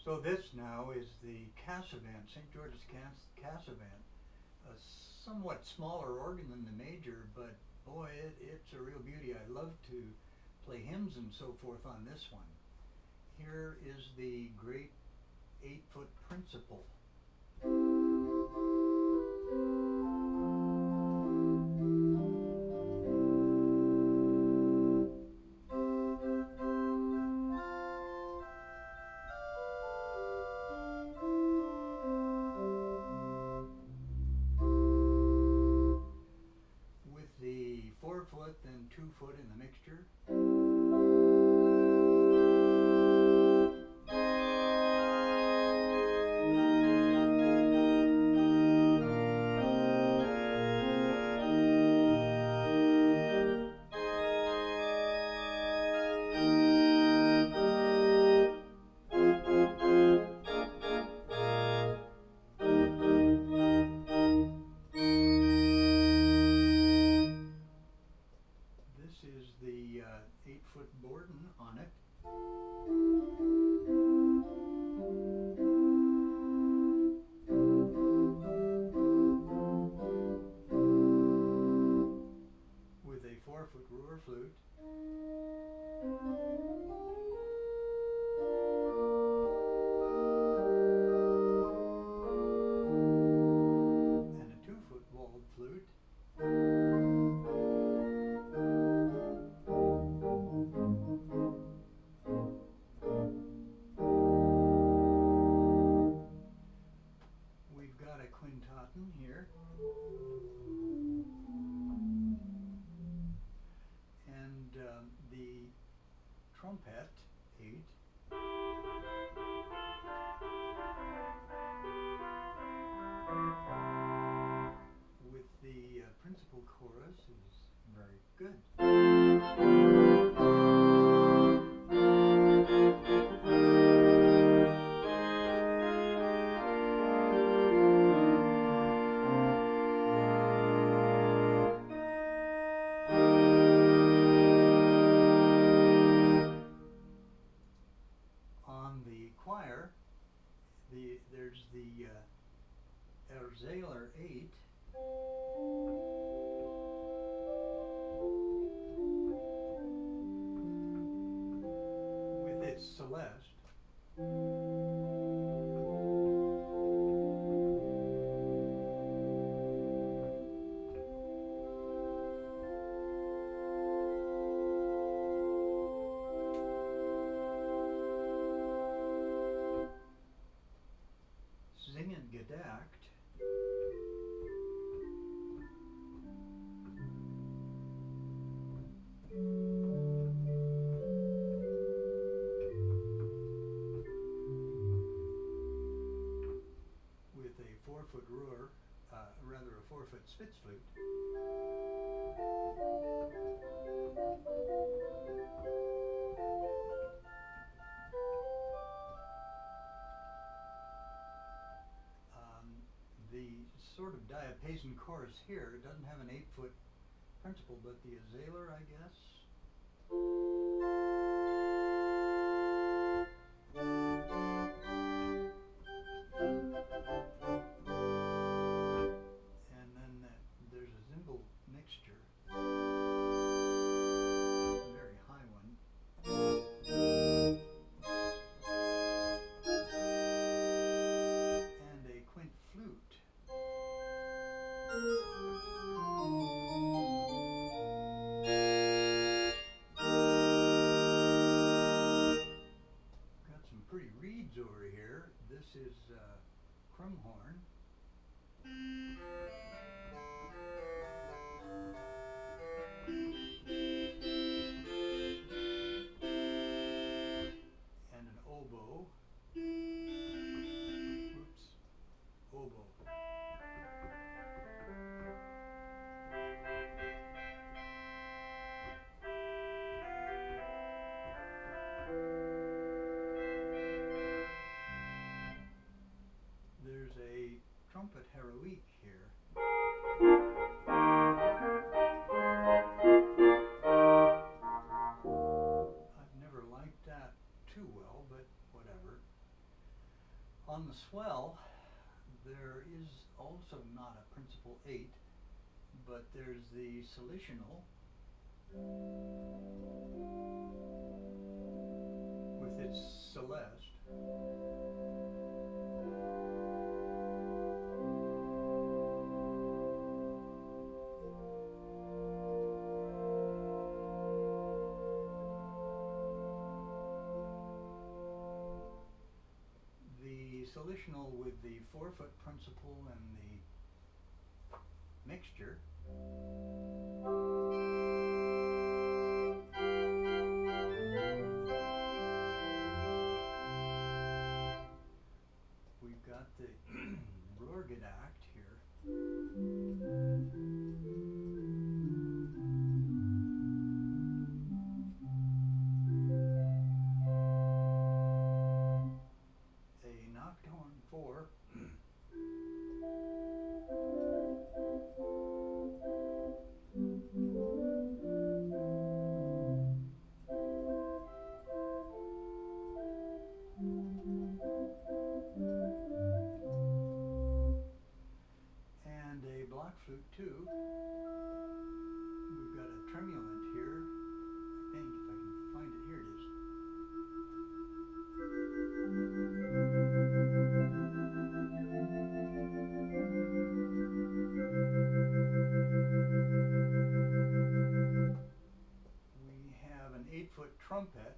So this now is the Cassavant, St. George's Cassavant, a somewhat smaller organ than the major, but boy, it's a real beauty. I love to play hymns and so forth on this one. Here is the great 8-foot principal. With the 4-foot and 2-foot in the mixture. This is the 8-foot Borden on it. With a 4-foot Ruhr flute. And a 2-foot walled flute. We've got a quintatin here. And the trumpet, 8. With the principal chorus is very good. On the choir, there's the Erzähler 8. With its celeste. Singen gedakt. With a 4-foot Ruhr, rather a 4-foot Spitz flute. The sort of diapason chorus here doesn't have an 8-foot principal, but the Erzähler, I guess. And then there's a cymbal mixture, a very high one. And a quint flute. Got some pretty reeds over here. This is Krumhorn. And an oboe. Oops. Oboe. There's a trumpet heroique here. I've never liked that too well, but whatever. On the swell, there is also not a principal 8, but there's the solutional with its celeste. The solutional with the 4-foot principal and the mixture. We've got the Rorgedacht here. A Nocturne 4. And a block flute 2. We've got a tremulant here. I think, if I can find it, here it is. We have an 8-foot trumpet.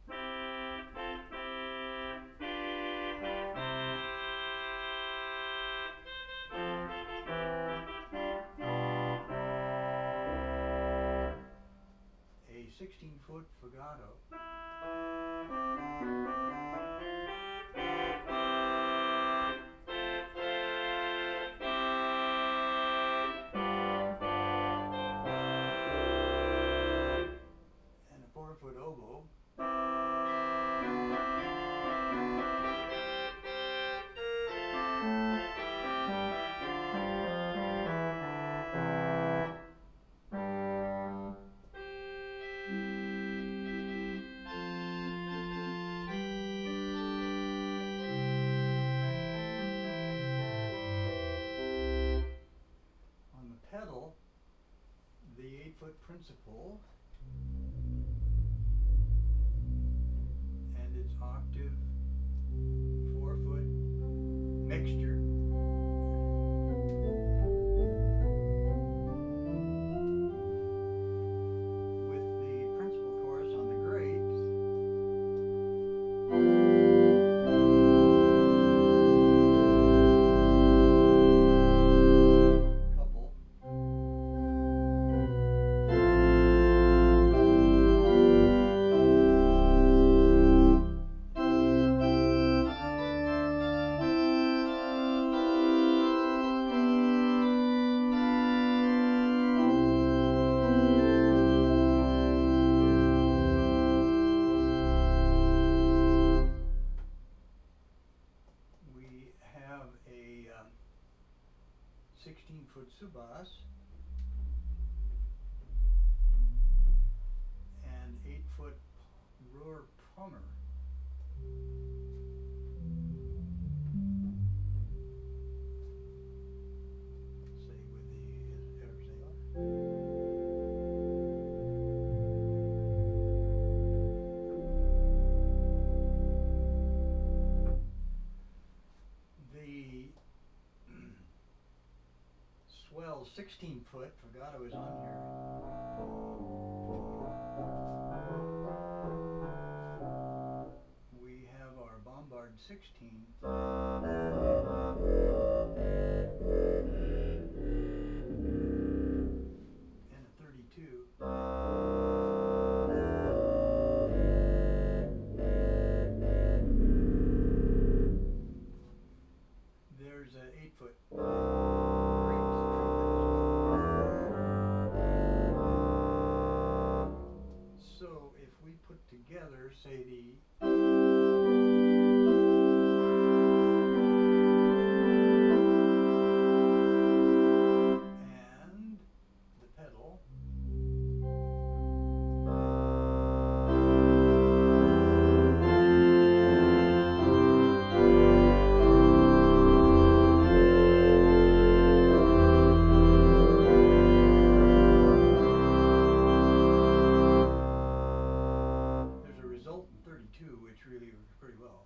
A 16-foot Fagotto. And a 4-foot oboe. On the pedal, the 8-foot principal and its octave 4-foot mixture. With the principal chorus on the great. Couple. We have a 16-foot subas and 8-foot Ruhr Pommer. Say with the Ersaler. The swell 16-foot Fagotto is on here. We have our Bombard 16. And a 32. There's an 8-foot great trumpet. So if we put together, say, the and the pedal. which really works pretty well.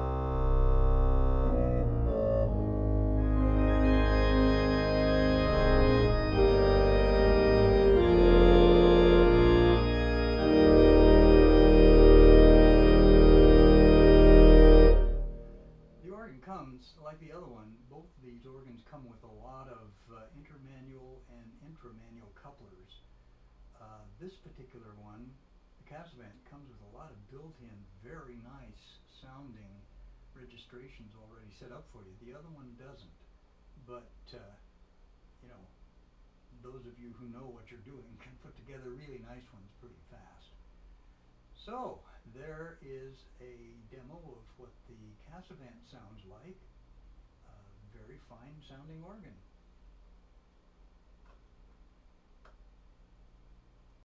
The organ comes, like the other one, both of these organs come with a lot of intermanual and intramanual couplers. This particular one, the Casavant, comes with a lot of built-in, very nice sounding registrations already set up for you. The other one doesn't, but you know, those of you who know what you're doing can put together really nice ones pretty fast. So there is a demo of what the Casavant sounds like. A very fine sounding organ.